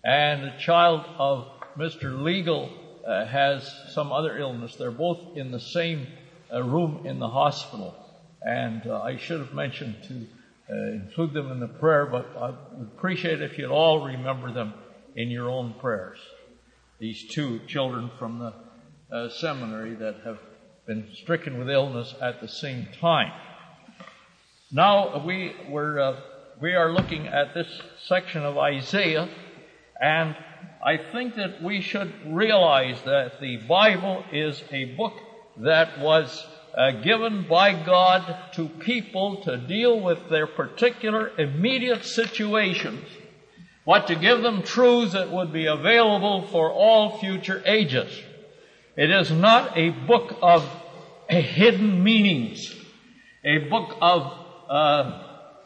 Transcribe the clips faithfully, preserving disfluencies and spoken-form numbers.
and the child of Mister Legal uh, has some other illness. They're both in the same uh, room in the hospital. And uh, I should have mentioned to uh, include them in the prayer, but I would appreciate if you'd all remember them in your own prayers. These two children from the uh, seminary that have been stricken with illness at the same time. Now we we're, uh, we are looking at this section of Isaiah, and I think that we should realize that the Bible is a book that was uh, given by God to people to deal with their particular immediate situations, but to give them truths that would be available for all future ages. It is not a book of hidden meanings, a book of uh,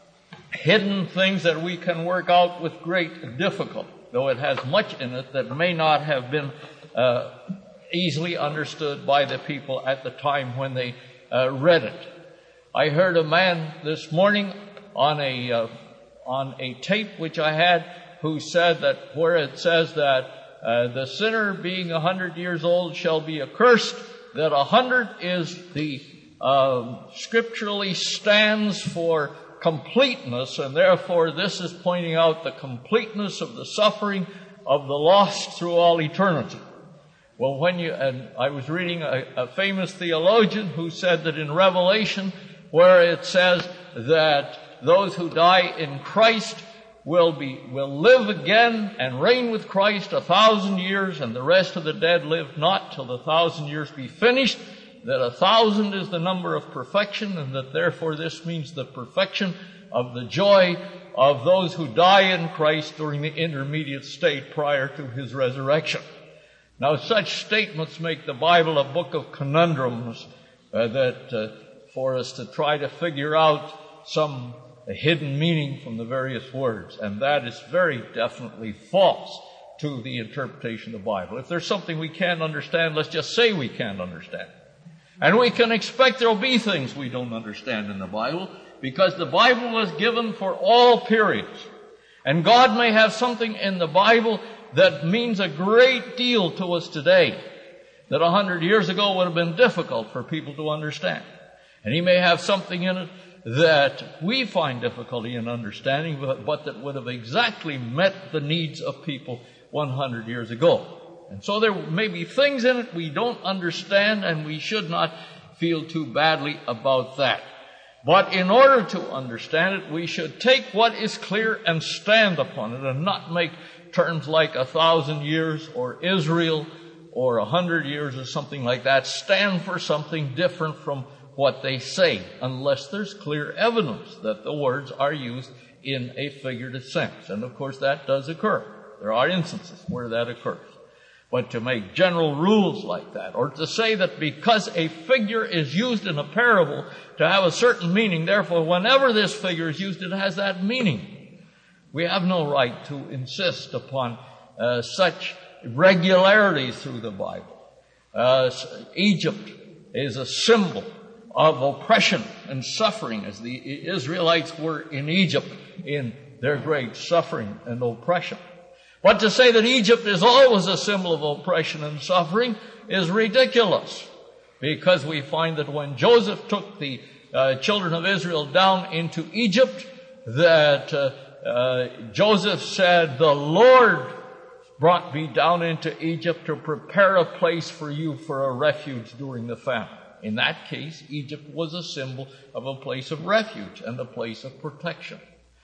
hidden things that we can work out with great difficulty, though it has much in it that may not have been uh, easily understood by the people at the time when they uh, read it. I heard a man this morning on a uh, on a tape which I had who said that where it says that uh, the sinner being a hundred years old shall be accursed, that a hundred is the uh, scripturally stands for completeness, and therefore this is pointing out the completeness of the suffering of the lost through all eternity. Well, when you, and I was reading a, a famous theologian who said that in Revelation, where it says that those who die in Christ will be, will live again and reign with Christ a thousand years, and the rest of the dead live not till the thousand years be finished, that a thousand is the number of perfection, and that therefore this means the perfection of the joy of those who die in Christ during the intermediate state prior to His resurrection. Now, such statements make the Bible a book of conundrums uh, that uh, for us to try to figure out some hidden meaning from the various words, and that is very definitely false to the interpretation of the Bible. If there's something we can't understand, let's just say we can't understand. And we can expect there'll be things we don't understand in the Bible, because the Bible was given for all periods. And God may have something in the Bible that means a great deal to us today that a hundred years ago would have been difficult for people to understand. And He may have something in it that we find difficulty in understanding, but, but that would have exactly met the needs of people one hundred years ago. And so there may be things in it we don't understand, and we should not feel too badly about that. But in order to understand it, we should take what is clear and stand upon it, and not make terms like a thousand years or Israel or a hundred years or something like that stand for something different from what they say, unless there's clear evidence that the words are used in a figurative sense. And of course that does occur. There are instances where that occurs. But to make general rules like that, or to say that because a figure is used in a parable to have a certain meaning, therefore whenever this figure is used, it has that meaning. We have no right to insist upon uh, such regularities through the Bible. Uh, Egypt is a symbol of oppression and suffering, as the Israelites were in Egypt in their great suffering and oppression. But to say that Egypt is always a symbol of oppression and suffering is ridiculous, because we find that when Joseph took the uh, children of Israel down into Egypt, that uh, uh, Joseph said, "The Lord brought me down into Egypt to prepare a place for you for a refuge during the famine." In that case, Egypt was a symbol of a place of refuge and a place of protection.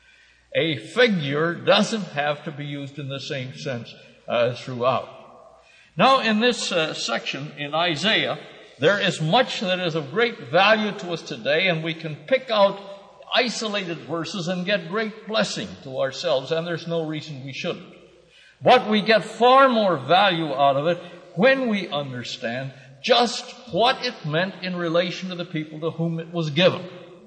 A figure doesn't have to be used in the same sense uh, throughout. Now, in this uh, section in Isaiah, there is much that is of great value to us today, and we can pick out isolated verses and get great blessing to ourselves, and there's no reason we shouldn't. But we get far more value out of it when we understand just what it meant in relation to the people to whom it was given,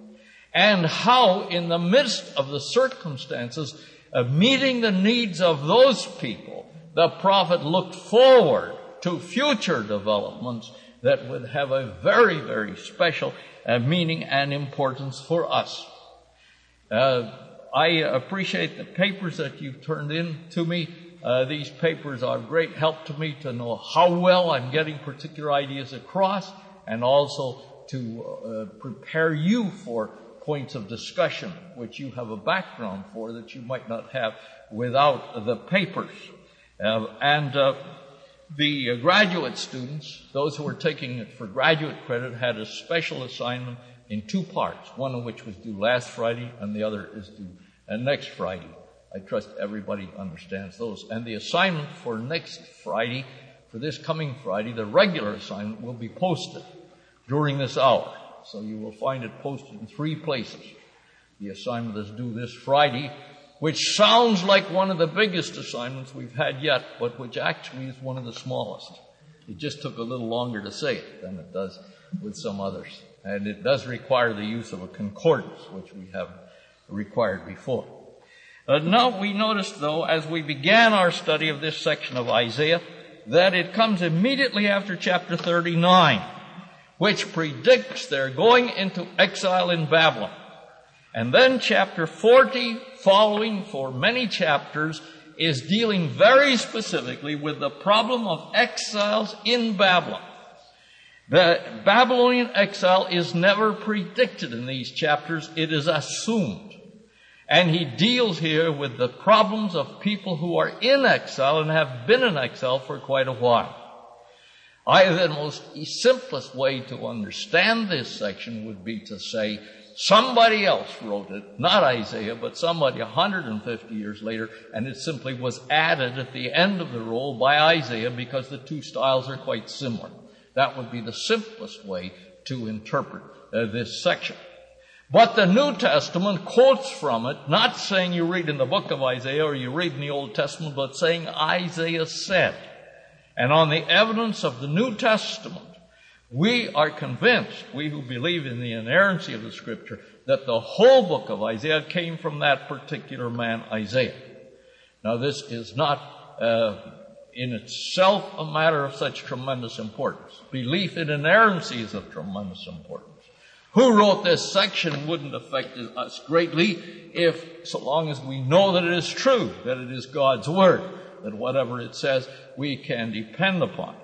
and how in the midst of the circumstances of meeting the needs of those people, the prophet looked forward to future developments that would have a very, very special uh, meaning and importance for us. Uh, I appreciate the papers that you've turned in to me Uh, these papers are great help to me to know how well I'm getting particular ideas across, and also to uh, prepare you for points of discussion, which you have a background for that you might not have without the papers. Uh, and uh, the uh, graduate students, those who were taking it for graduate credit, had a special assignment in two parts, one of which was due last Friday and the other is due uh, next Friday. I trust everybody understands those. And the assignment for next Friday, for this coming Friday, the regular assignment will be posted during this hour. So you will find it posted in three places. The assignment is due this Friday, which sounds like one of the biggest assignments we've had yet, but which actually is one of the smallest. It just took a little longer to say it than it does with some others. And it does require the use of a concordance, which we haven't required before. Uh, now we noticed, though, as we began our study of this section of Isaiah, that it comes immediately after chapter thirty-nine, which predicts they're going into exile in Babylon. And then chapter forty, following for many chapters, is dealing very specifically with the problem of exiles in Babylon. The Babylonian exile is never predicted in these chapters. It is assumed. And he deals here with the problems of people who are in exile and have been in exile for quite a while. I, the most simplest way to understand this section would be to say somebody else wrote it, not Isaiah, but somebody one hundred fifty years later, and it simply was added at the end of the roll by Isaiah because the two styles are quite similar. That would be the simplest way to interpret uh, this section. But the New Testament quotes from it, not saying you read in the book of Isaiah or you read in the Old Testament, but saying Isaiah said. And on the evidence of the New Testament, we are convinced, we who believe in the inerrancy of the Scripture, that the whole book of Isaiah came from that particular man, Isaiah. Now, this is not uh, in itself a matter of such tremendous importance. Belief in inerrancy is of tremendous importance. Who wrote this section wouldn't affect us greatly if, so long as we know that it is true, that it is God's Word, that whatever it says we can depend upon.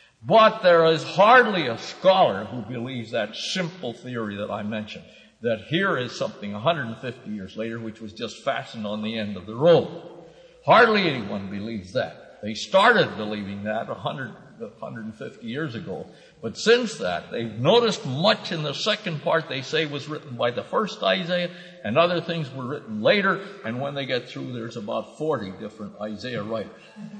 But there is hardly a scholar who believes that simple theory that I mentioned, that here is something one hundred fifty years later which was just fastened on the end of the roll. Hardly anyone believes that. They started believing that one hundred, one hundred fifty years ago. But since that, they've noticed much in the second part they say was written by the first Isaiah, and other things were written later, and when they get through, there's about forty different Isaiah writers.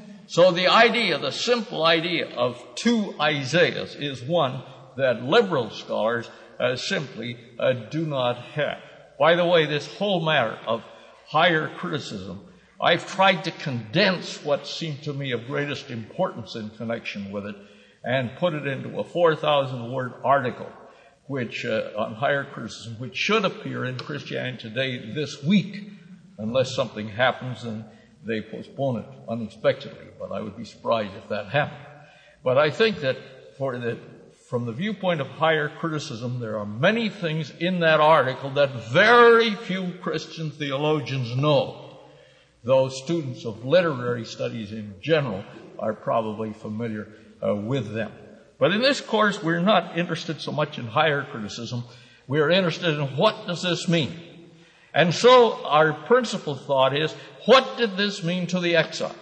So the idea, the simple idea of two Isaiahs is one that liberal scholars uh, simply uh, do not have. By the way, this whole matter of higher criticism, I've tried to condense what seemed to me of greatest importance in connection with it and put it into a four thousand word article which uh, on higher criticism, which should appear in Christianity Today this week, unless something happens and they postpone it unexpectedly. But I would be surprised if that happened. But I think that for the, from the viewpoint of higher criticism, there are many things in that article that very few Christian theologians know, though students of literary studies in general are probably familiar uh, with them. But in this course, we're not interested so much in higher criticism. We are interested in what does this mean? And so our principal thought is, what did this mean to the exiles?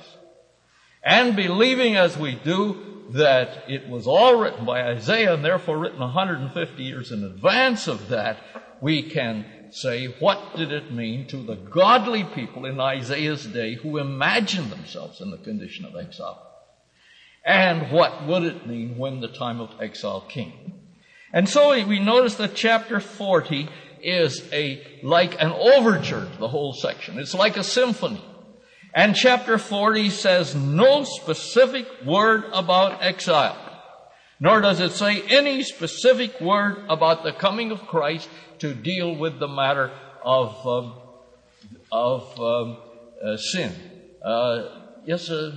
And believing as we do that it was all written by Isaiah and therefore written one hundred fifty years in advance of that, we can say, what did it mean to the godly people in Isaiah's day who imagined themselves in the condition of exile? And what would it mean when the time of exile came? And so we notice that chapter forty is a like an overture to the whole section. It's like a symphony. And chapter forty says no specific word about exile, nor does it say any specific word about the coming of Christ to deal with the matter of um, of um, uh, sin. Uh, yes, uh,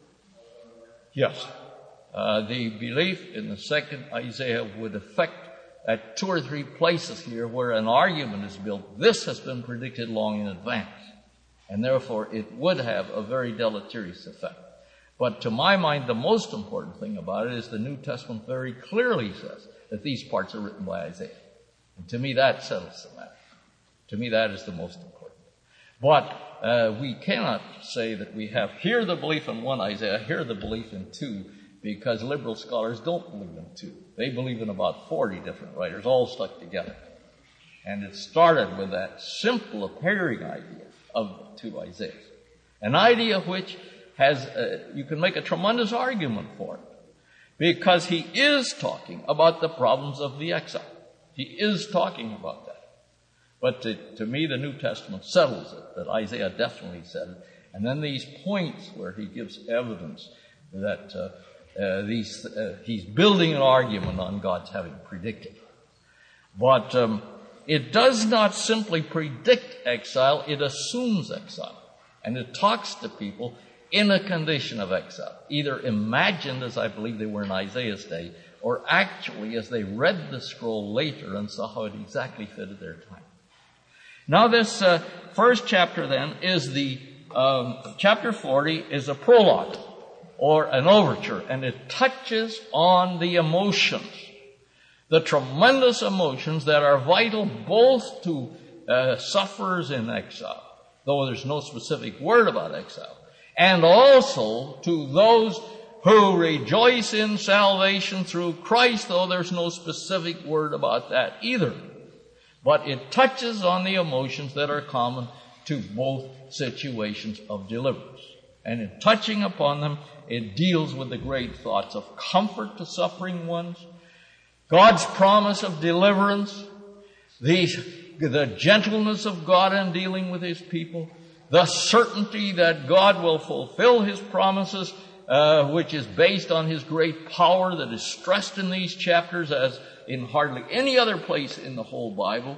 yes. Uh, the belief in the second Isaiah would affect at two or three places here where an argument is built. This has been predicted long in advance, and therefore it would have a very deleterious effect. But to my mind, the most important thing about it is the New Testament very clearly says that these parts are written by Isaiah. And to me, that settles the matter. To me, that is the most important. But uh, we cannot say that we have here the belief in one Isaiah, here the belief in two, because liberal scholars don't believe in two. They believe in about forty different writers, all stuck together. And it started with that simple appearing idea of two Isaiahs. An idea which has, uh, you can make a tremendous argument for it, because he is talking about the problems of the exile. He is talking about that. But to, to me, the New Testament settles it, that Isaiah definitely said it. And then these points where he gives evidence that uh, uh, these uh, he's building an argument on God's having predicted. But um, it does not simply predict exile, it assumes exile. And it talks to people in a condition of exile, either imagined as I believe they were in Isaiah's day, or actually as they read the scroll later and saw how it exactly fitted their time. Now this uh, first chapter then is the, um, chapter forty is a prologue, or an overture, and it touches on the emotions, the tremendous emotions that are vital both to uh, sufferers in exile, though there's no specific word about exile, and also to those who rejoice in salvation through Christ, though there's no specific word about that either. But it touches on the emotions that are common to both situations of deliverance. And in touching upon them, it deals with the great thoughts of comfort to suffering ones, God's promise of deliverance, the, the gentleness of God in dealing with His people, the certainty that God will fulfill His promises, uh, which is based on His great power that is stressed in these chapters as in hardly any other place in the whole Bible,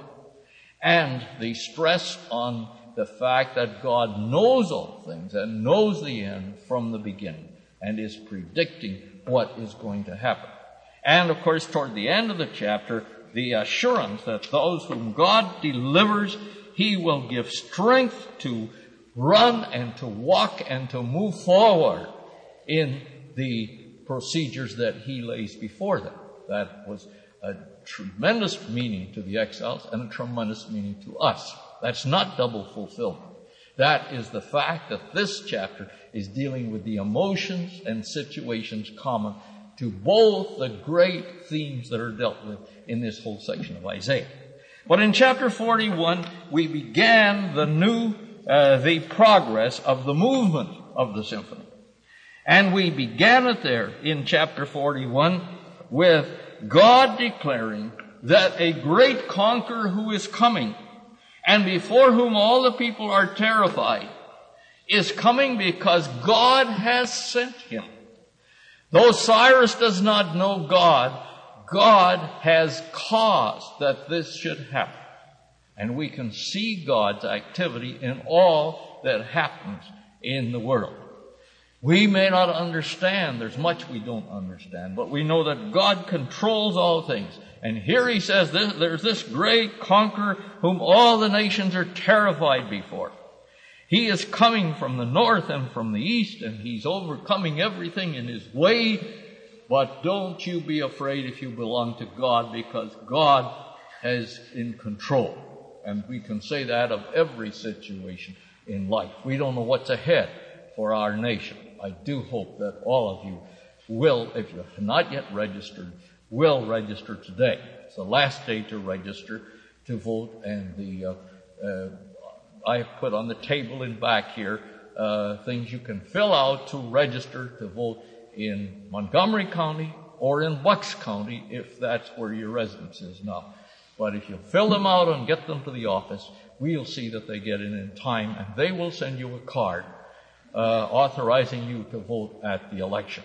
and the stress on the fact that God knows all things and knows the end from the beginning and is predicting what is going to happen. And of course, toward the end of the chapter, the assurance that those whom God delivers, He will give strength to run and to walk and to move forward in the procedures that He lays before them. That was a tremendous meaning to the exiles and a tremendous meaning to us. That's not double fulfillment. That is the fact that this chapter is dealing with the emotions and situations common to both the great themes that are dealt with in this whole section of Isaiah. But in chapter forty-one, we began the new, uh, the progress of the movement of the symphony. And we began it there in chapter forty-one with God declaring that a great conqueror who is coming, and before whom all the people are terrified, is coming because God has sent him. Though Cyrus does not know God, God has caused that this should happen. And we can see God's activity in all that happens in the world. We may not understand. There's much we don't understand. But we know that God controls all things. And here he says this, there's this great conqueror whom all the nations are terrified before. He is coming from the north and from the east, and he's overcoming everything in his way. But don't you be afraid if you belong to God, because God is in control. And we can say that of every situation in life. We don't know what's ahead for our nation. I do hope that all of you will, if you have not yet registered, will register today. It's the last day to register to vote, and the uh, uh, I've put on the table in back here uh, things you can fill out to register to vote in Montgomery County or in Bucks County, if that's where your residence is now. But if you fill them out and get them to the office, we'll see that they get in in time, and they will send you a card uh, authorizing you to vote at the election.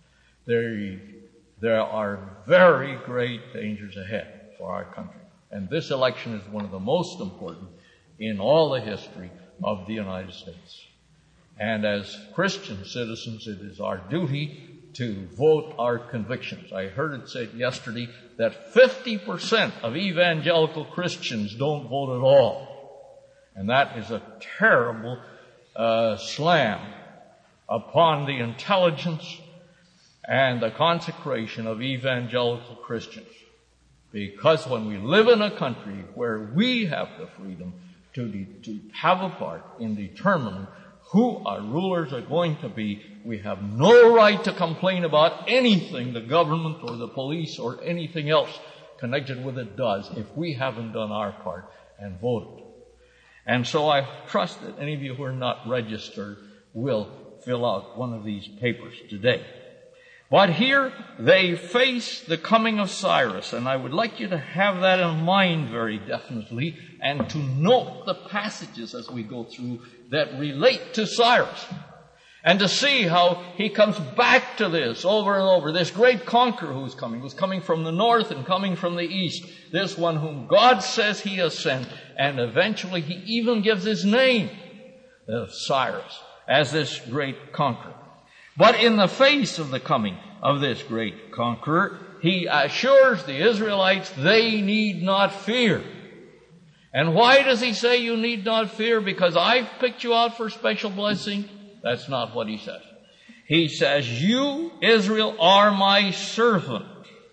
There, there are very great dangers ahead for our country, and this election is one of the most important in all the history of the United States. And as Christian citizens, it is our duty to vote our convictions. I heard it said yesterday that fifty percent of evangelical Christians don't vote at all. And that is a terrible uh, slam upon the intelligence and the consecration of evangelical Christians. Because when we live in a country where we have the freedom to, de- to have a part in determining who our rulers are going to be, we have no right to complain about anything the government or the police or anything else connected with it does if we haven't done our part and voted. And so I trust that any of you who are not registered will fill out one of these papers today. But here they face the coming of Cyrus, and I would like you to have that in mind very definitely and to note the passages as we go through that relate to Cyrus and to see how he comes back to this over and over. This great conqueror who's coming, who's coming from the north and coming from the east, this one whom God says he has sent, and eventually he even gives his name, uh, Cyrus, as this great conqueror. But in the face of the coming of this great conqueror, he assures the Israelites they need not fear. And why does he say you need not fear? Because I've picked you out for special blessing? That's not what he says. He says, you, Israel, are my servant.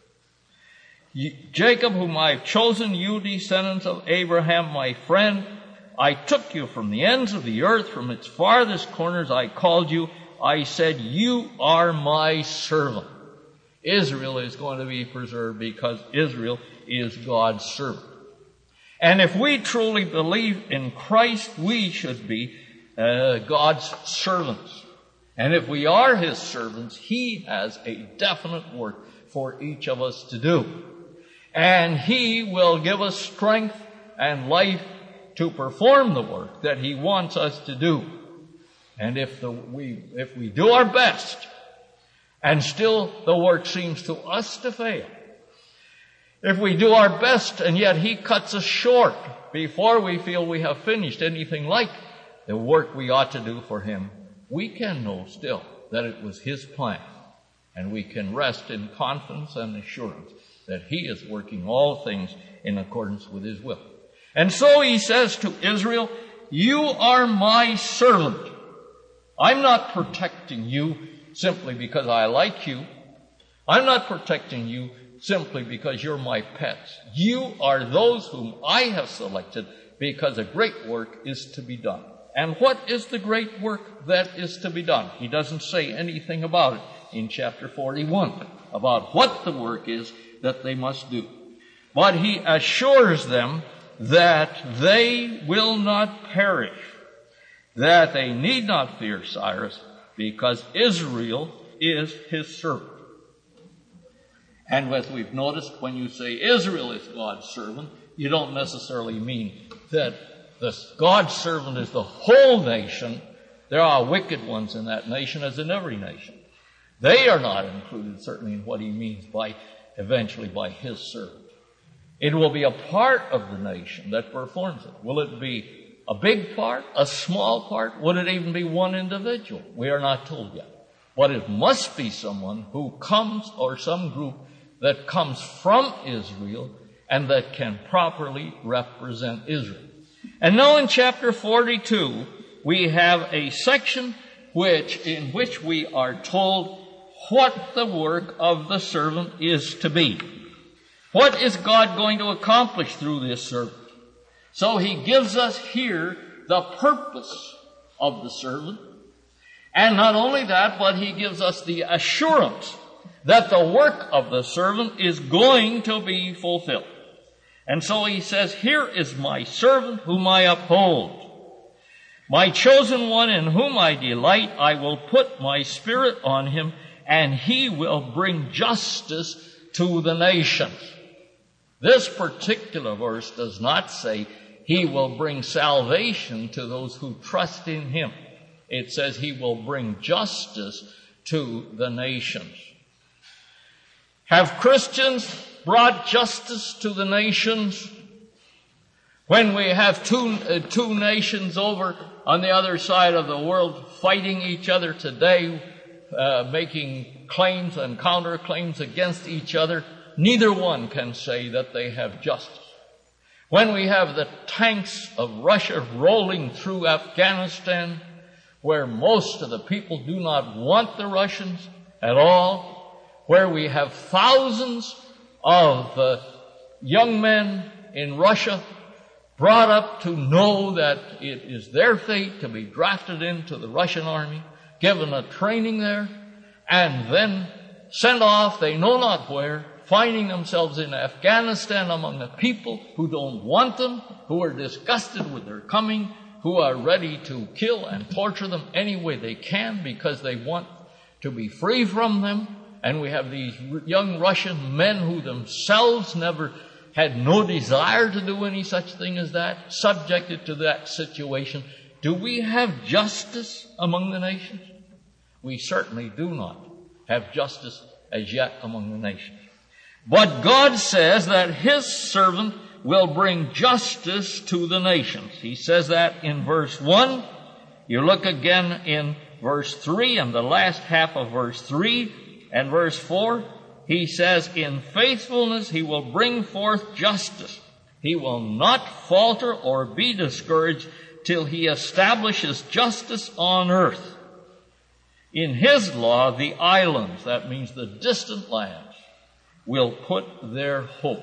You, Jacob, whom I've chosen, you descendants of Abraham, my friend, I took you from the ends of the earth, from its farthest corners I called you. I said, you are my servant. Israel is going to be preserved because Israel is God's servant. And if we truly believe in Christ, we should be uh, God's servants. And if we are His servants, He has a definite work for each of us to do. And He will give us strength and life to perform the work that He wants us to do. And if the, we, if we do our best, and still the work seems to us to fail, if we do our best and yet He cuts us short before we feel we have finished anything like the work we ought to do for Him, we can know still that it was His plan. And we can rest in confidence and assurance that He is working all things in accordance with His will. And so He says to Israel, you are my servant. I'm not protecting you simply because I like you. I'm not protecting you simply because you're my pets. You are those whom I have selected because a great work is to be done. And what is the great work that is to be done? He doesn't say anything about it in chapter forty-one, about what the work is that they must do. But He assures them that they will not perish, that they need not fear Cyrus, because Israel is His servant. And as we've noticed, when you say Israel is God's servant, you don't necessarily mean that the God's servant is the whole nation. There are wicked ones in that nation, as in every nation. They are not included, certainly, in what He means by, eventually, by His servant. It will be a part of the nation that performs it. Will it be a big part, a small part? Would it even be one individual? We are not told yet. But it must be someone who comes, or some group that comes from Israel and that can properly represent Israel. And now in chapter forty-two, we have a section which, in which we are told what the work of the servant is to be. What is God going to accomplish through this servant? So He gives us here the purpose of the servant. And not only that, but He gives us the assurance that the work of the servant is going to be fulfilled. And so He says, here is my servant whom I uphold. My chosen one in whom I delight, I will put my spirit on him, and he will bring justice to the nations. This particular verse does not say He will bring salvation to those who trust in Him. It says He will bring justice to the nations. Have Christians brought justice to the nations? When we have two, uh, two nations over on the other side of the world fighting each other today, uh, making claims and counterclaims against each other, neither one can say that they have justice. When we have the tanks of Russia rolling through Afghanistan, where most of the people do not want the Russians at all, where we have thousands of uh, young men in Russia brought up to know that it is their fate to be drafted into the Russian army, given a training there, and then sent off they know not where, finding themselves in Afghanistan among a people who don't want them, who are disgusted with their coming, who are ready to kill and torture them any way they can because they want to be free from them. And we have these young Russian men who themselves never had no desire to do any such thing as that, subjected to that situation. Do we have justice among the nations? We certainly do not have justice as yet among the nations. But God says that His servant will bring justice to the nations. He says that in verse one. You look again in verse three and the last half of verse three and verse four. He says, in faithfulness He will bring forth justice. He will not falter or be discouraged till He establishes justice on earth. In His law, the islands, that means the distant lands, will put their hope.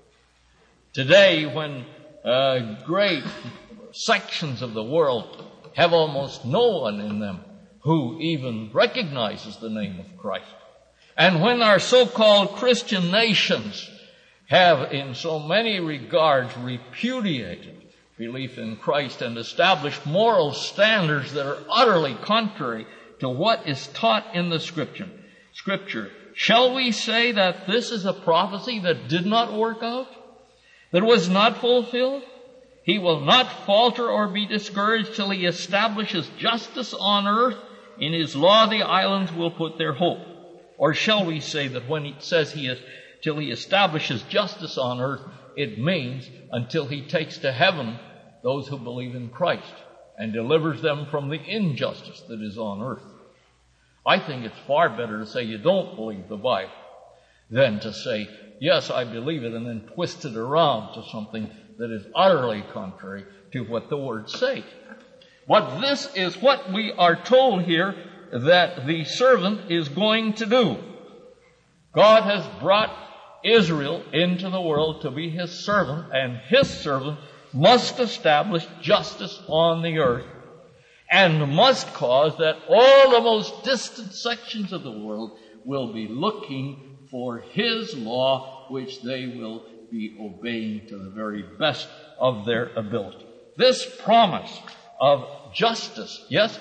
Today, when uh, great sections of the world have almost no one in them who even recognizes the name of Christ, and when our so-called Christian nations have in so many regards repudiated belief in Christ and established moral standards that are utterly contrary to what is taught in the Scripture, Scripture, shall we say that this is a prophecy that did not work out? That was not fulfilled? He will not falter or be discouraged till He establishes justice on earth. In His law the islands will put their hope. Or shall we say that when He says He is, till He establishes justice on earth, it means until He takes to heaven those who believe in Christ and delivers them from the injustice that is on earth. I think it's far better to say you don't believe the Bible than to say, yes, I believe it, and then twist it around to something that is utterly contrary to what the words say. But this is what we are told here that the servant is going to do. God has brought Israel into the world to be His servant, and His servant must establish justice on the earth and must cause that all the most distant sections of the world will be looking for His law, which they will be obeying to the very best of their ability. This promise of justice, yes?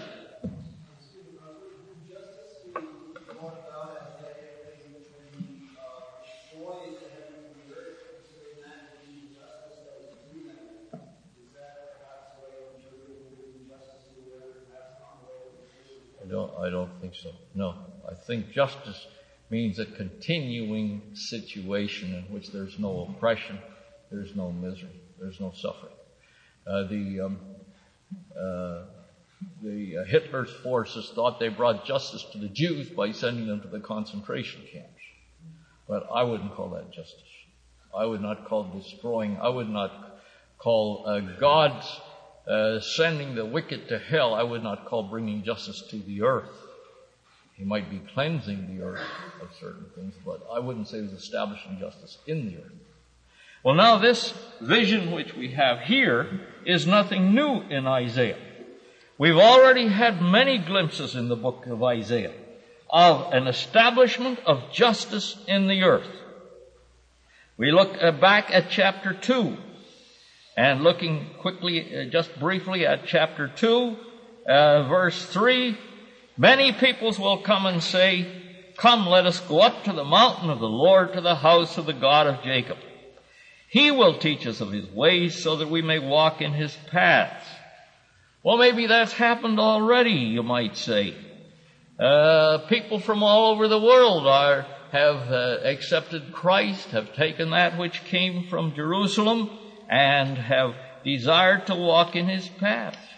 I don't, I don't think so. No. I think justice means a continuing situation in which there's no oppression, there's no misery, there's no suffering. Uh, the um, uh, the uh, Hitler's forces thought they brought justice to the Jews by sending them to the concentration camps. But I wouldn't call that justice. I would not call destroying, I would not call uh, God's uh, sending the wicked to hell, I would not call bringing justice to the earth. He might be cleansing the earth of certain things, but I wouldn't say he was establishing justice in the earth. Well, now this vision which we have here is nothing new in Isaiah. We've already had many glimpses in the book of Isaiah of an establishment of justice in the earth. We look back at chapter two, and looking quickly, just briefly at chapter two, uh, verse three, many peoples will come and say, come, let us go up to the mountain of the Lord, to the house of the God of Jacob. He will teach us of His ways so that we may walk in His paths. Well, maybe that's happened already, you might say. Uh, people from all over the world are, have uh, accepted Christ, have taken that which came from Jerusalem, and have desired to walk in His paths.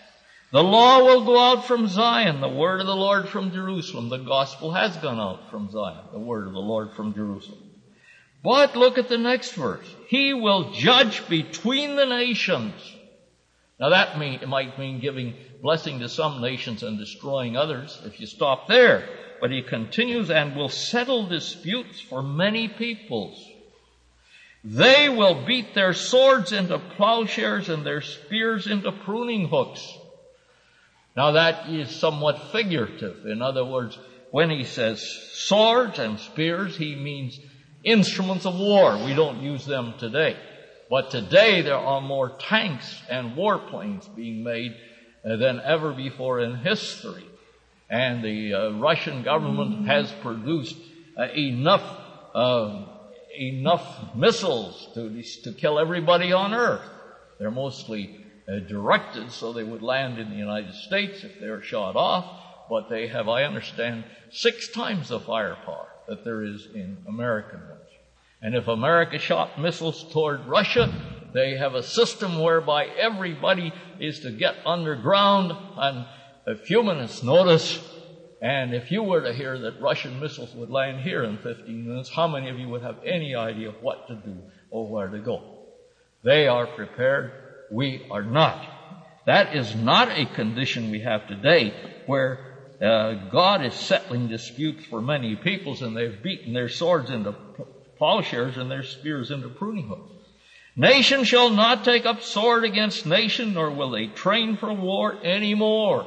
The law will go out from Zion, the word of the Lord from Jerusalem. The gospel has gone out from Zion, the word of the Lord from Jerusalem. But look at the next verse. He will judge between the nations. Now that mean, it might mean giving blessing to some nations and destroying others if you stop there. But he continues, and will settle disputes for many peoples. They will beat their swords into plowshares and their spears into pruning hooks. Now that is somewhat figurative. In other words, when he says swords and spears, he means instruments of war. We don't use them today. But today there are more tanks and warplanes being made uh, than ever before in history. And the uh, Russian government has produced uh, enough uh, enough missiles to to kill everybody on Earth. They're mostly uh, directed so they would land in the United States if they're shot off. But they have, I understand, six times the firepower that there is in American ones. And if America shot missiles toward Russia, they have a system whereby everybody is to get underground on a few minutes' notice. And if you were to hear that Russian missiles would land here in fifteen minutes, how many of you would have any idea what to do or where to go? They are prepared. We are not. That is not a condition we have today where uh, God is settling disputes for many peoples and they've beaten their swords into plowshares and their spears into pruning hooks. Nation shall not take up sword against nation, nor will they train for war anymore.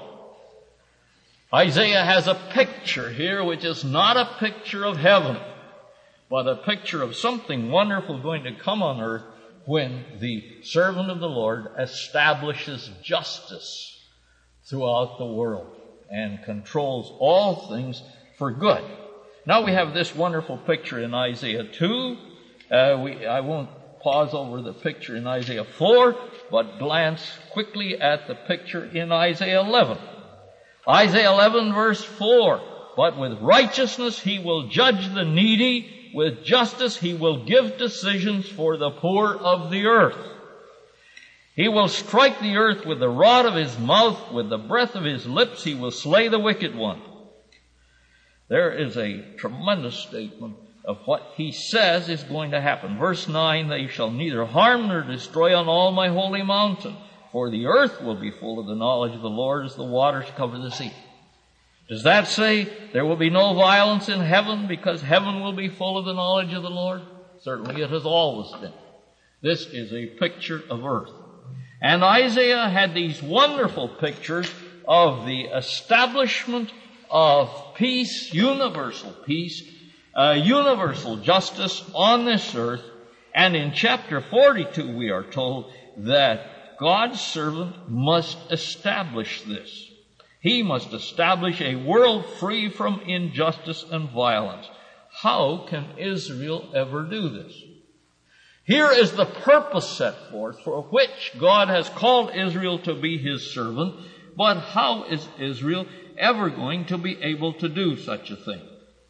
Isaiah has a picture here which is not a picture of heaven, but a picture of something wonderful going to come on earth when the servant of the Lord establishes justice throughout the world and controls all things for good. Now we have this wonderful picture in Isaiah two. Uh, we, I won't pause over the picture in Isaiah four, but glance quickly at the picture in Isaiah eleven. Isaiah eleven verse four, but with righteousness he will judge the needy, with justice he will give decisions for the poor of the earth. He will strike the earth with the rod of his mouth, with the breath of his lips he will slay the wicked one. There is a tremendous statement of what he says is going to happen. Verse nine, they shall neither harm nor destroy on all my holy mountain, for the earth will be full of the knowledge of the Lord as the waters cover the sea. Does that say there will be no violence in heaven because heaven will be full of the knowledge of the Lord? Certainly it has always been. This is a picture of earth. And Isaiah had these wonderful pictures of the establishment of peace, universal peace, uh, universal justice on this earth. And in chapter forty-two we are told that God's servant must establish this. He must establish a world free from injustice and violence. How can Israel ever do this? Here is the purpose set forth for which God has called Israel to be his servant, but how is Israel ever going to be able to do such a thing?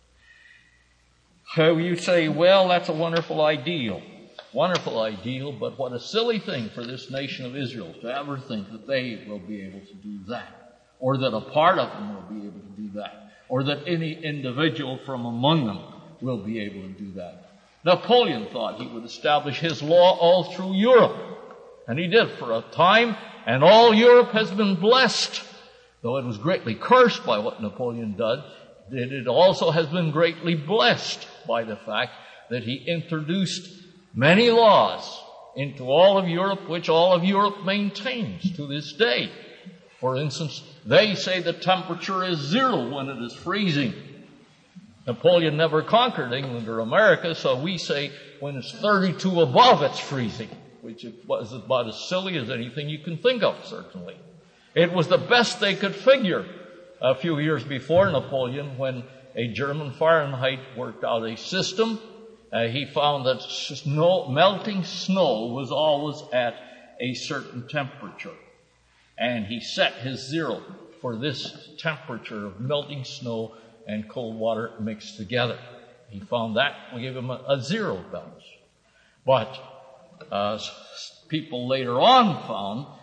So you say, well, that's a wonderful ideal. Wonderful ideal, but what a silly thing for this nation of Israel to ever think that they will be able to do that, or that a part of them will be able to do that, or that any individual from among them will be able to do that. Napoleon thought he would establish his law all through Europe, and he did for a time, and all Europe has been blessed. Though it was greatly cursed by what Napoleon did, it also has been greatly blessed by the fact that he introduced many laws into all of Europe, which all of Europe maintains to this day. For instance, they say the temperature is zero when it is freezing. Napoleon never conquered England or America, so we say when it's thirty-two above, it's freezing, which was about as silly as anything you can think of, certainly. It was the best they could figure a few years before Napoleon when a German Fahrenheit worked out a system. Uh, he found that snow, melting snow was always at a certain temperature. And he set his zero for this temperature of melting snow and cold water mixed together. He found that we gave him a, a zero balance. But uh, people later on found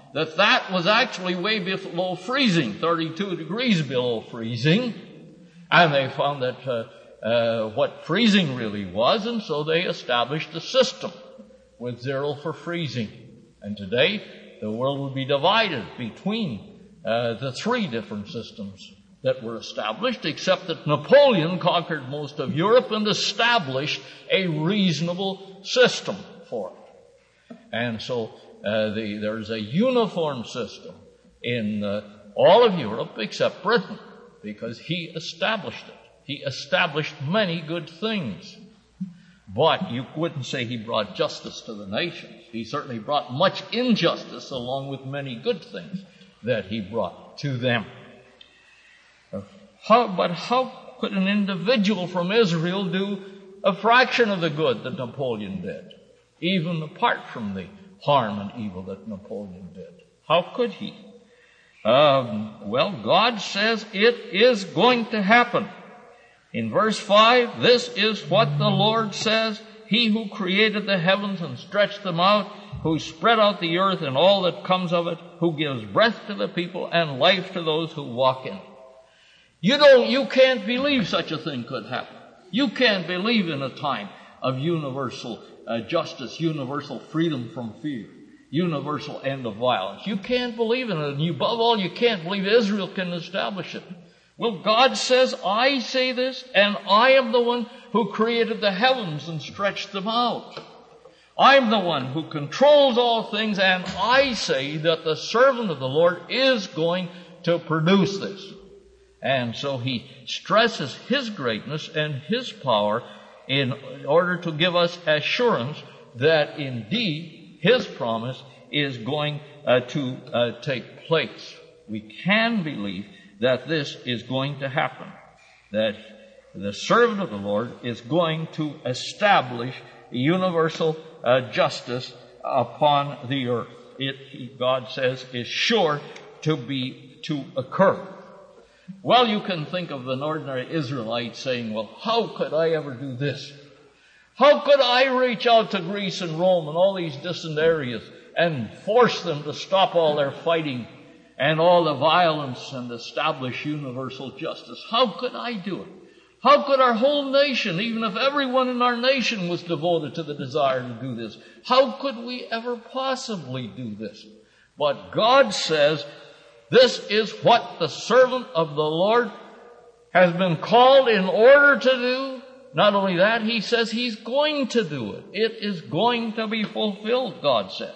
that that was actually way below freezing, thirty-two degrees below freezing. And they found that uh, uh, what freezing really was, and so they established a system with zero for freezing. And today, the world will be divided between uh, the three different systems that were established, except that Napoleon conquered most of Europe and established a reasonable system for it. And so uh, the, there's a uniform system in uh, all of Europe except Britain, because he established it. He established many good things. But you wouldn't say he brought justice to the nations. He certainly brought much injustice along with many good things that he brought to them. How, but how could an individual from Israel do a fraction of the good that Napoleon did, even apart from the harm and evil that Napoleon did? How could he? Um, well, God says it is going to happen. In verse five, this is what the Lord says, He who created the heavens and stretched them out, who spread out the earth and all that comes of it, who gives breath to the people and life to those who walk in it. You don't, you can't believe such a thing could happen. You can't believe in a time of universal uh, justice, universal freedom from fear, universal end of violence. You can't believe in it. And you, above all, you can't believe Israel can establish it. Well, God says, I say this, and I am the one who created the heavens and stretched them out. I'm the one who controls all things, and I say that the servant of the Lord is going to produce this. And so he stresses his greatness and his power in order to give us assurance that indeed his promise is going uh, to uh, take place. We can believe that this is going to happen, that the servant of the Lord is going to establish universal uh, justice upon the earth. It, God says, is sure to be, to occur. Well, you can think of an ordinary Israelite saying, well, how could I ever do this? How could I reach out to Greece and Rome and all these distant areas and force them to stop all their fighting and all the violence and establish universal justice? How could I do it? How could our whole nation, even if everyone in our nation was devoted to the desire to do this, how could we ever possibly do this? But God says, this is what the servant of the Lord has been called in order to do. Not only that, he says he's going to do it. It is going to be fulfilled, God says.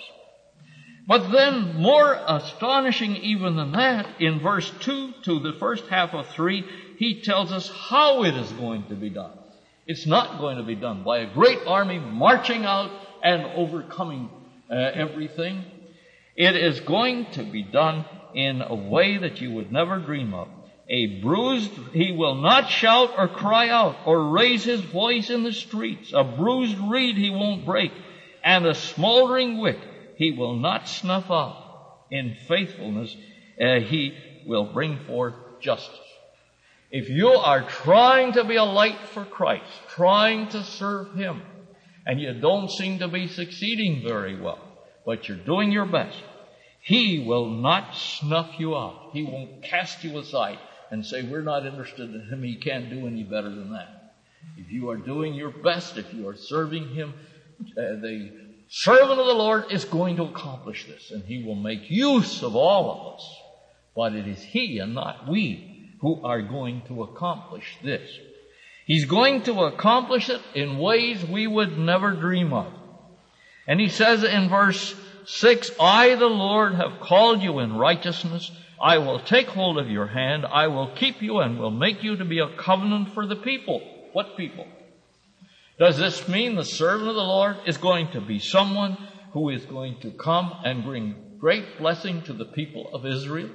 But then, more astonishing even than that, in verse two to the first half of three, he tells us how it is going to be done. It's not going to be done by a great army marching out and overcoming uh, everything. It is going to be done in a way that you would never dream of. A bruised, he will not shout or cry out or raise his voice in the streets. A bruised reed he won't break, and a smoldering wick he will not snuff out. In faithfulness uh, he will bring forth justice. If you are trying to be a light for Christ, trying to serve him, and you don't seem to be succeeding very well, but you're doing your best, he will not snuff you out. He won't cast you aside and say, we're not interested in him, he can't do any better than that. If you are doing your best, if you are serving him, uh, the servant of the Lord is going to accomplish this, and he will make use of all of us. But it is he and not we who are going to accomplish this. He's going to accomplish it in ways we would never dream of. And he says in verse six, I, the Lord, have called you in righteousness. I will take hold of your hand. I will keep you and will make you to be a covenant for the people. What people? Does this mean the servant of the Lord is going to be someone who is going to come and bring great blessing to the people of Israel?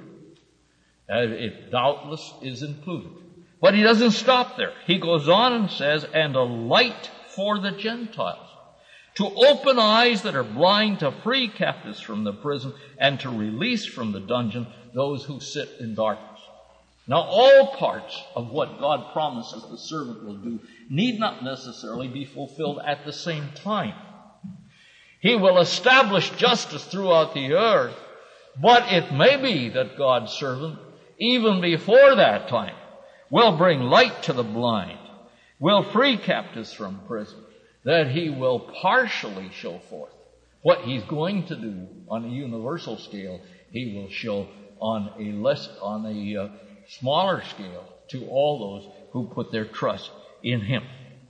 Uh, it doubtless is included. But he doesn't stop there. He goes on and says, and a light for the Gentiles, to open eyes that are blind, to free captives from the prison, and to release from the dungeon those who sit in darkness. Now, all parts of what God promises the servant will do need not necessarily be fulfilled at the same time. He will establish justice throughout the earth, But it may be that God's servant, even before that time, will bring light to the blind, will free captives from prison, that he will partially show forth what he's going to do on a universal scale. He will show on a less, on a uh, smaller scale to all those who put their trust in him.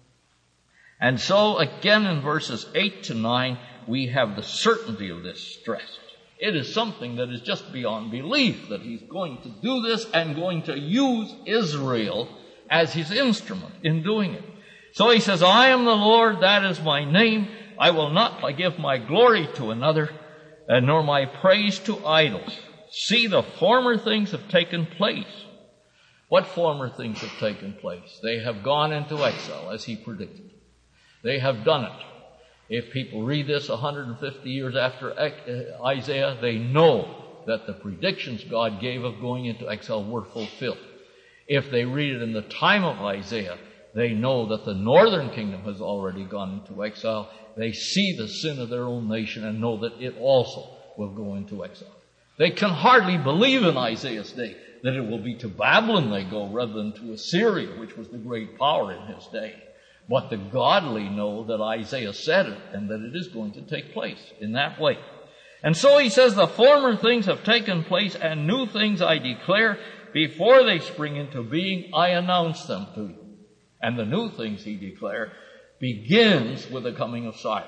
And so again in verses eight to nine, we have the certainty of this stressed. It is something that is just beyond belief that he's going to do this and going to use Israel as his instrument in doing it. So he says, I am the Lord, that is my name. I will not give my glory to another, uh, nor my praise to idols. See, the former things have taken place. What former things have taken place? They have gone into exile, as he predicted. They have done it. If people read this one hundred fifty years after Isaiah, they know that the predictions God gave of going into exile were fulfilled. If they read it in the time of Isaiah, they know that the northern kingdom has already gone into exile. They see the sin of their own nation and know that it also will go into exile. They can hardly believe in Isaiah's day that it will be to Babylon they go rather than to Assyria, which was the great power in his day. But the godly know that Isaiah said it and that it is going to take place in that way. And so he says, the former things have taken place and new things I declare. Before they spring into being, I announce them to you. And the new things he declared begins with the coming of Cyrus.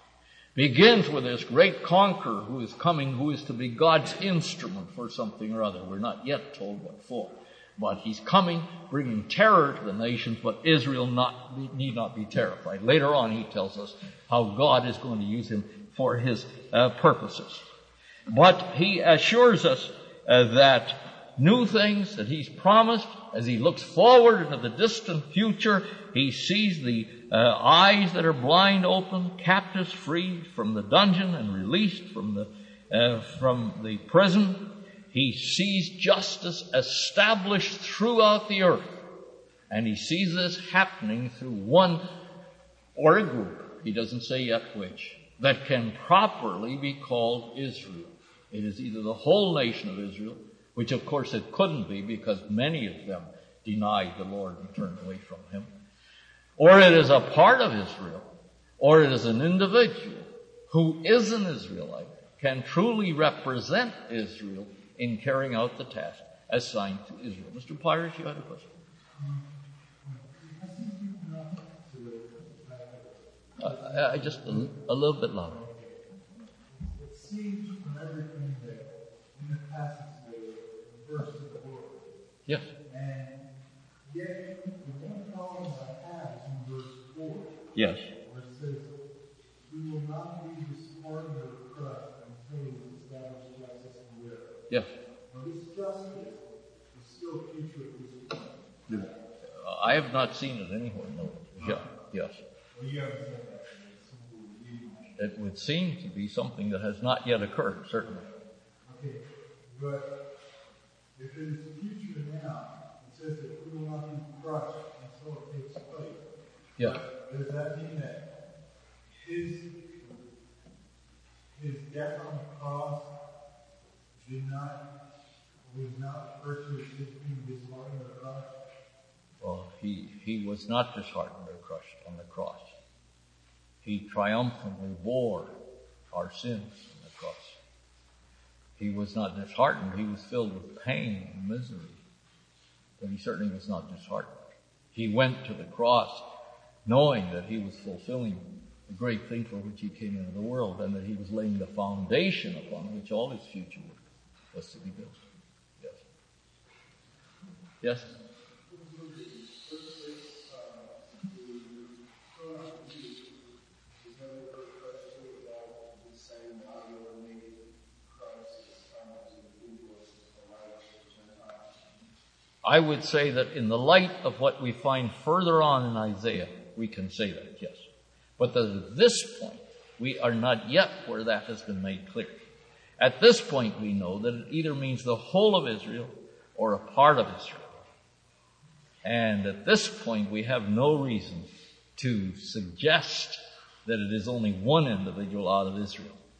Begins with this great conqueror who is coming, who is to be God's instrument for something or other. We're not yet told what for. But he's coming, bringing terror to the nations, but Israel not, need not be terrified. Later on, he tells us how God is going to use him for his uh, purposes. But he assures us uh, that new things that he's promised, as he looks forward into the distant future, he sees the uh, eyes that are blind open, captives freed from the dungeon and released from the, uh, from the prison. He sees justice established throughout the earth. And he sees this happening through one or a group, he doesn't say yet which, that can properly be called Israel. It is either the whole nation of Israel, which of course it couldn't be because many of them denied the Lord and turned away from him, or it is a part of Israel, or it is an individual who is an Israelite, can truly represent Israel in carrying out the task assigned to Israel. Mister Pires, you had a question? Uh, I just a, a little bit louder. It seems from everything that in the passage the verse of the Lord. Yes. And yet the one problem I have is in verse four. Yes. Where it says, we will not be disheartened or crushed until we establish justice and will. Yes. Now this justice is still future at this point. Yeah. Uh, I have not seen it anywhere. No. Yeah. Yes. Well, you haven't said that. It would seem to be something that has not yet occurred, certainly. Okay, but if it is future now, it says that we will not be crushed until it takes place. Yeah. Does that mean that his his death on the cross did not was not referred to as his being disheartened or crushed? Well, he he was not disheartened or crushed on the cross. He triumphantly bore our sins on the cross. He was not disheartened. He was filled with pain and misery. But he certainly was not disheartened. He went to the cross knowing that he was fulfilling the great thing for which he came into the world, and that he was laying the foundation upon which all his future was to be built. Yes. Yes? I would say that in the light of what we find further on in Isaiah, we can say that, yes. But that at this point, we are not yet where that has been made clear. At this point, we know that it either means the whole of Israel or a part of Israel. And at this point, we have no reason to suggest that it is only one individual out of Israel.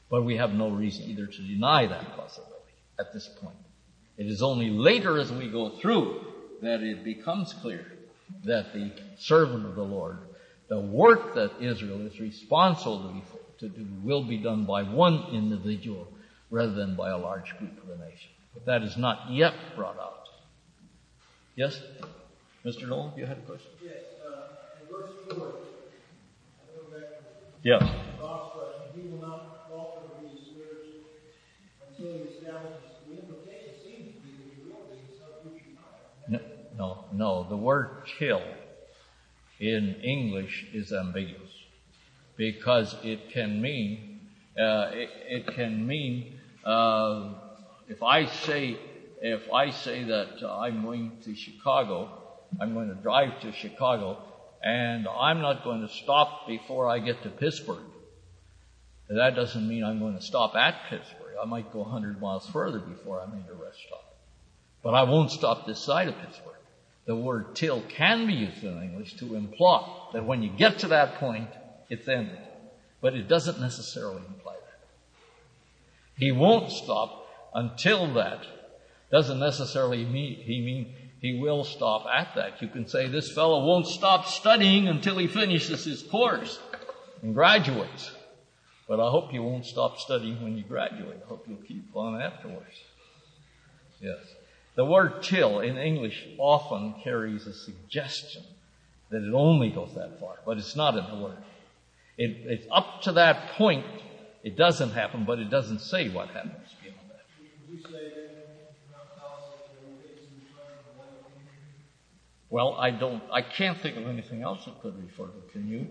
But we have no reason either to deny that possibility at this point. It is only later as we go through that it becomes clear that the servant of the Lord, the work that Israel is responsible to do, will be done by one individual rather than by a large group of the nation. But that is not yet brought out. Yes? Mister Nolan, you had a question? Yes. Uh, in verse four, I go back to yes. the last question. He will not alter his words until he establishes. The implication seems to be that he will be some future time. No, no, no. The word till in English is ambiguous because it can mean, uh, it, it can mean, uh, if I say, if I say that uh, I'm going to Chicago, I'm going to drive to Chicago, and I'm not going to stop before I get to Pittsburgh. That doesn't mean I'm going to stop at Pittsburgh. I might go one hundred miles further before I make a rest stop. But I won't stop this side of Pittsburgh. The word till can be used in English to imply that when you get to that point, it's ended. But it doesn't necessarily imply that. He won't stop until that. Doesn't necessarily mean he mean he will stop at that. You can say this fellow won't stop studying until he finishes his course and graduates. But I hope you won't stop studying when you graduate. I hope you'll keep on afterwards. Yes. The word till in English often carries a suggestion that it only goes that far, but it's not in the word. It, it's up to that point. It doesn't happen, but it doesn't say what happens beyond that. Would you say that Mount Olivet is in front of the one? Well, I don't, I can't think of anything else it could refer to. Can you?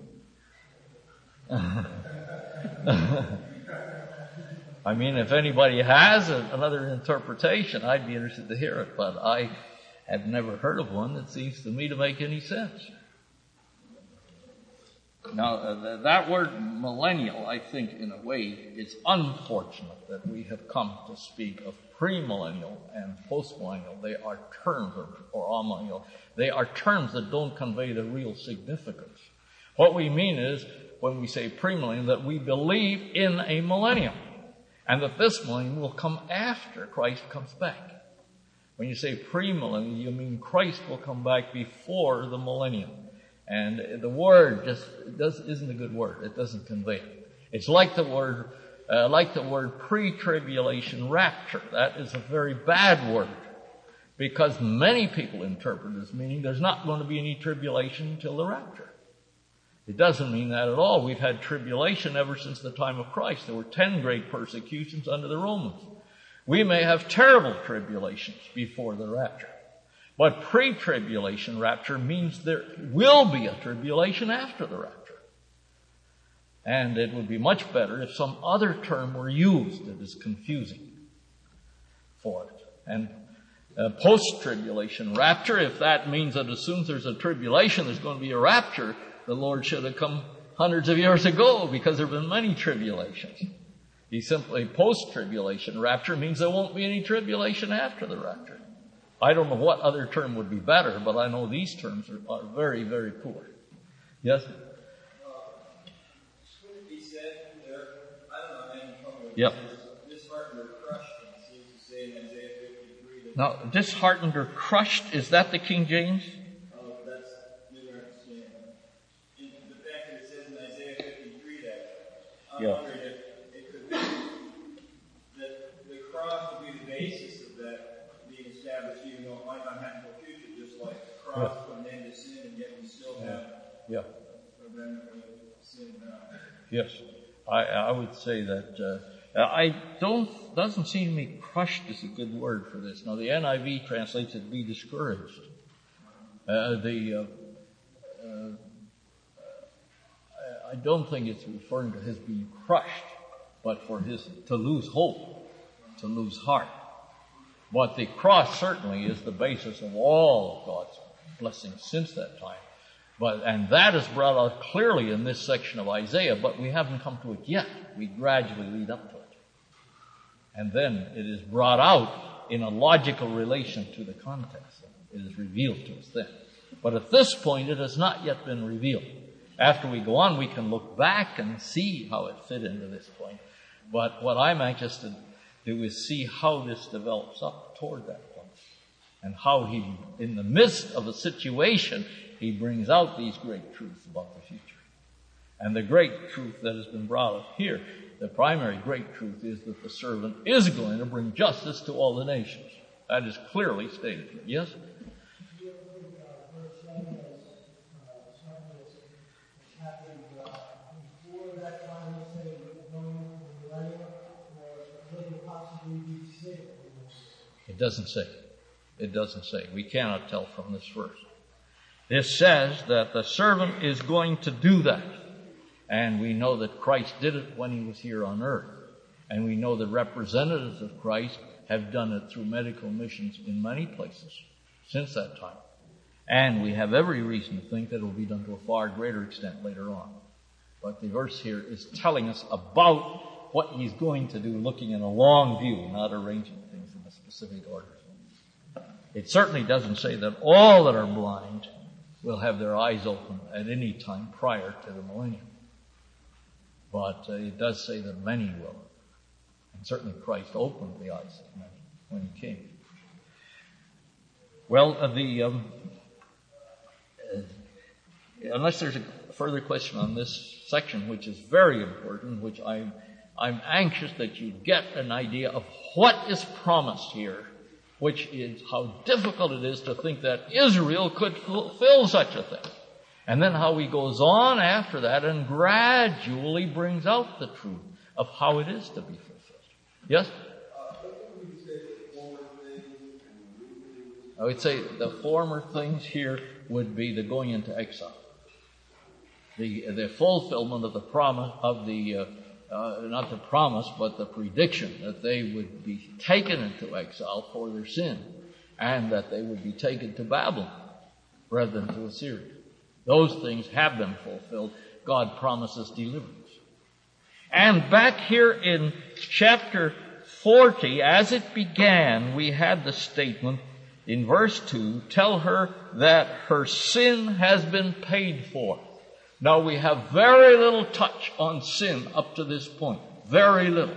I mean, if anybody has a, another interpretation, I'd be interested to hear it, but I have never heard of one that seems to me to make any sense. Now, uh, that word millennial, I think, in a way, it's unfortunate that we have come to speak of premillennial and postmillennial. They are terms, or, or amillennial. They are terms that don't convey the real significance. What we mean is, when we say premillennial, that we believe in a millennium, and that this millennium will come after Christ comes back. When you say premillennial, you mean Christ will come back before the millennium. And the word just does, isn't a good word. It doesn't convey it. It's like the word, uh, like the word pre-tribulation rapture. That is a very bad word, because many people interpret it as meaning there's not going to be any tribulation until the rapture. It doesn't mean that at all. We've had tribulation ever since the time of Christ. There were ten great persecutions under the Romans. We may have terrible tribulations before the rapture. But pre-tribulation rapture means there will be a tribulation after the rapture. And it would be much better if some other term were used that is confusing for it. And uh, post-tribulation rapture, if that means that as soon as there's a tribulation, there's going to be a rapture, the Lord should have come hundreds of years ago, because there have been many tribulations. He simply, post-tribulation rapture means there won't be any tribulation after the rapture. I don't know what other term would be better, but I know these terms are, are very, very poor. Yes? Uh, he said there, I don't know how you come with yep. this. Disheartened or crushed, it seems to say in Isaiah fifty-three. That now, disheartened or crushed, is that the King James? Oh, that's New American Standard. In the fact that it says in Isaiah fifty-three that, I'm yeah. wondering if it could be that the cross would be the basis of that being established, even though it might not happen in the future, just like the cross Yeah. put an end to sin, and yet we still Yeah. have Yeah. a remnant of sin now. Yes. I, I would say that, uh, I don't, doesn't seem to me crushed is a good word for this. Now, the N I V translates it, be discouraged. Uh, the, uh, uh, I don't think it's referring to his being crushed, but for his, to lose hope, to lose heart. But the cross certainly is the basis of all of God's blessings since that time. But, and that is brought out clearly in this section of Isaiah, but we haven't come to it yet. We gradually lead up to it. And then it is brought out in a logical relation to the context. It is revealed to us then. But at this point, it has not yet been revealed. After we go on, we can look back and see how it fit into this point. But what I'm anxious to do is see how this develops up toward that point. And how he, in the midst of a situation, he brings out these great truths about the future. And the great truth that has been brought up here, the primary great truth is that the servant is going to bring justice to all the nations. That is clearly stated here. Yes? It doesn't say. It doesn't say. We cannot tell from this verse. This says that the servant is going to do that. And we know that Christ did it when he was here on earth. And we know that representatives of Christ have done it through medical missions in many places since that time. And we have every reason to think that it will be done to a far greater extent later on. But the verse here is telling us about what he's going to do, looking in a long view, not arranging things in a specific order. It certainly doesn't say that all that are blind will have their eyes open at any time prior to the millennium. But uh, it does say that many will. And certainly Christ opened the eyes of many when he came. Well, uh, the um, uh, unless there's a further question on this section, which is very important, which I'm, I'm anxious that you get an idea of what is promised here, which is how difficult it is to think that Israel could fulfill such a thing. And then how he goes on after that and gradually brings out the truth of how it is to be fulfilled. Yes? I would say the former things here would be the going into exile. The, the fulfillment of the promise, of the, uh, uh, not the promise, but the prediction that they would be taken into exile for their sin and that they would be taken to Babylon rather than to Assyria. Those things have been fulfilled. God promises deliverance. And back here in chapter forty, as it began, we had the statement in verse two, tell her that her sin has been paid for. Now we have very little touch on sin up to this point. Very little.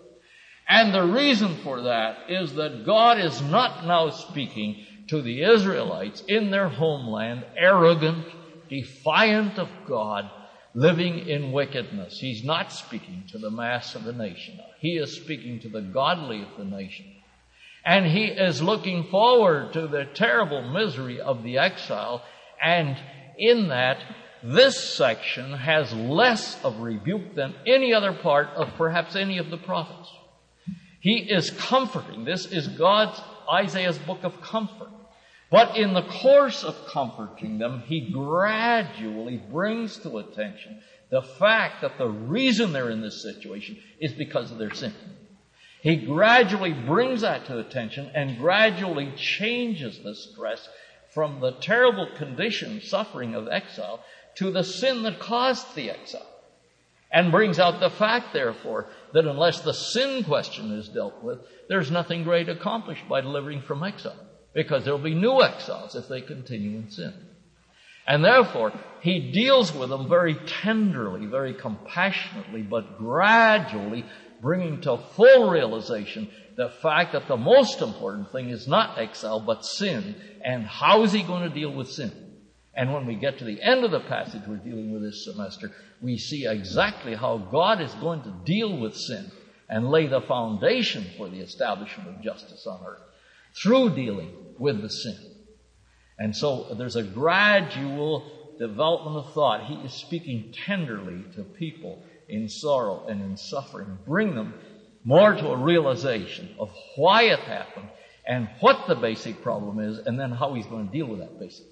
And the reason for that is that God is not now speaking to the Israelites in their homeland, arrogant, defiant of God, living in wickedness. He's not speaking to the mass of the nation. He is speaking to the godly of the nation. And he is looking forward to the terrible misery of the exile. And in that, this section has less of rebuke than any other part of perhaps any of the prophets. He is comforting. This is God's, Isaiah's book of comfort. But in the course of comforting them, he gradually brings to attention the fact that the reason they're in this situation is because of their sin. He gradually brings that to attention and gradually changes the stress from the terrible condition, suffering of exile, to the sin that caused the exile. And brings out the fact, therefore, that unless the sin question is dealt with, there's nothing great accomplished by delivering from exile. Because there will be new exiles if they continue in sin. And therefore, he deals with them very tenderly, very compassionately, but gradually bringing to full realization the fact that the most important thing is not exile, but sin. And how is he going to deal with sin? And when we get to the end of the passage we're dealing with this semester, we see exactly how God is going to deal with sin and lay the foundation for the establishment of justice on earth through dealing with the sin. And so there's a gradual development of thought. He is speaking tenderly to people in sorrow and in suffering. Bring them more to a realization of why it happened and what the basic problem is, and then how he's going to deal with that basic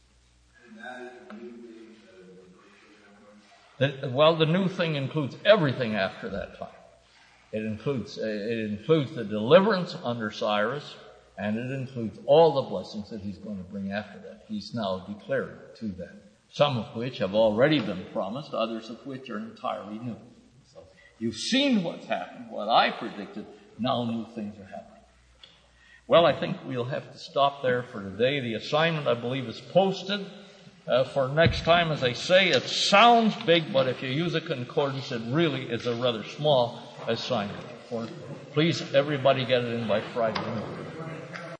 problem. The, well, the new thing includes everything after that time. It includes, it includes the deliverance under Cyrus, and it includes all the blessings that he's going to bring after that. He's now declaring to them, some of which have already been promised, others of which are entirely new. So you've seen what's happened, what I predicted, now new things are happening. Well, I think we'll have to stop there for today. The assignment, I believe, is posted uh, for next time. As I say, it sounds big, but if you use a concordance, it really is a rather small has signed it. Or please, everybody get it in by Friday.